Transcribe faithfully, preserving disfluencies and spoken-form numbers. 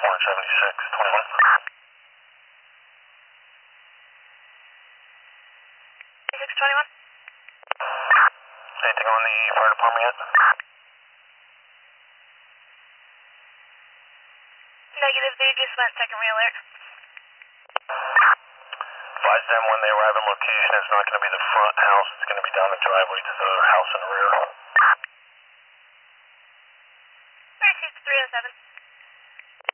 one seventy-six, twenty-one. six twenty-one. Anything on the fire department yet? Negative, they just went second re-alert. Advise them when they arrive in location, it's not going to be the front house, it's going to be down the driveway to the house in the rear. Received three oh seven.